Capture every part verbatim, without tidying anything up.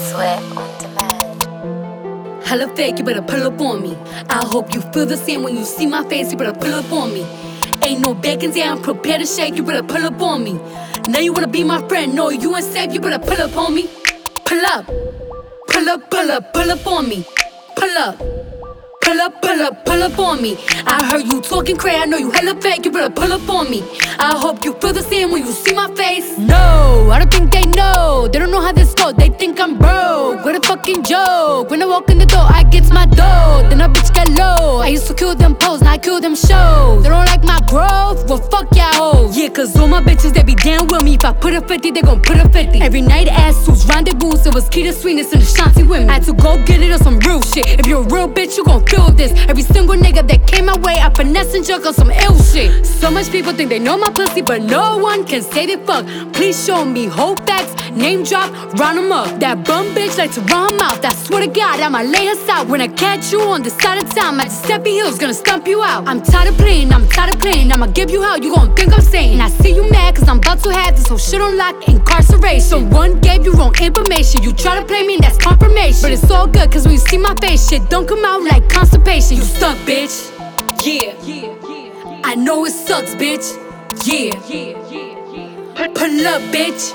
Sweat on demand. Hella fake, you better pull up on me. I hope you feel the same when you see my face, you better pull up on me. Ain't no bacon down, prepare to shake, you better pull up on me. Now you wanna be my friend, no, you ain't safe, you better pull up on me. Pull up, pull up, pull up, pull up on me. Pull up, pull up, pull up, pull up on me. I heard you talking crazy, I know you hella fake, you better pull up on me. I hope you feel the same when you see my face. No, I don't think they know, they don't know how this goes, they think I'm broke. What a fucking joke, when I walk in the door, I get my dough, then a bitch get low. I used to kill them posts, now I kill them shows. They don't like my growth, well fuck y'all hoes. Yeah, cause all my bitches, they be down with me. If I put a fifty, they gon' put a fifty. Every night ass suits, rendezvous, it was key to sweetness and Ashanti women. I had to go get it on some real shit. If you're a real bitch, you gon' feel this. Every single nigga that came my way, I finesse and jerk on some ill shit. So much people think they know my pussy, but no one can say they fuck. Please show me whole facts, name drop, round them up. That bum bitch like to run her mouth, I swear to God, I'ma lay her out. When I catch you on the side of town, my Giuseppe Hill's gonna stump you out. I'm tired of playing, I'm tired of playing, I'ma give you hell, you gon' think I'm saying. I see you mad cause I'm about to have this whole shit on lock, incarceration. Someone gave you wrong information, you try to play me and that's confirmation. But it's all good cause when you see my face, shit don't come out like constipation. You stuck, bitch, yeah, I know it sucks, bitch, yeah. Pull up, bitch,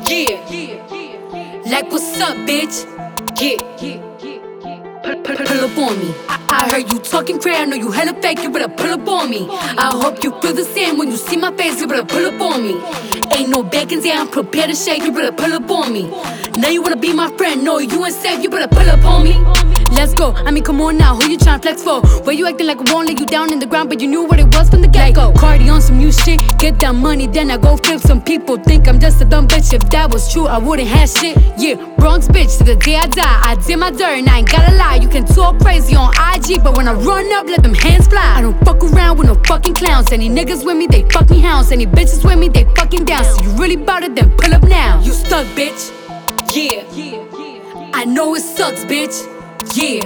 yeah. Like what's up, bitch, yeah. Pull up on me. I, I heard you talking crazy, I know you hella fake, you better pull up on me. I hope you feel the same when you see my face, you better pull up on me. Ain't no bacon down, prepare to shake, you better pull up on me. Now you wanna be my friend, no, you ain't safe, you better pull up on me. Let's go, I mean come on now, who you tryna flex for? Why you acting like I won't lay you down in the ground, but you knew what it was from the get-go. Cardi on some new shit, get that money, then I go flip. Some people think I'm just a dumb bitch, if that was true, I wouldn't have shit. Yeah, Bronx bitch, to the day I die, I did my dirt and I ain't gotta lie. You can talk crazy on I G, but when I run up, let them hands fly. I don't fuck around with no fucking clowns. Any niggas with me, they fucking hounds. Any bitches with me, they fucking down. So you really bout it, then pull up now. You stuck, bitch, yeah. I know it sucks, bitch, yeah.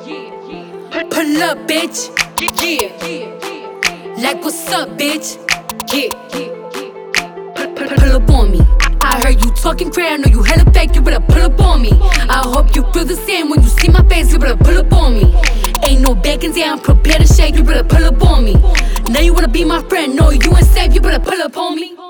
Pull up, bitch, yeah. Like what's up, bitch, yeah. Pull up on me. I heard you talking crazy, I know you hella fake, you better pull up on me. I hope you feel the same when you see my face, you better pull up on me. Ain't no bacon down, prepare to shake, you better pull up on me. Now you wanna be my friend, no, you ain't safe, you better pull up on me.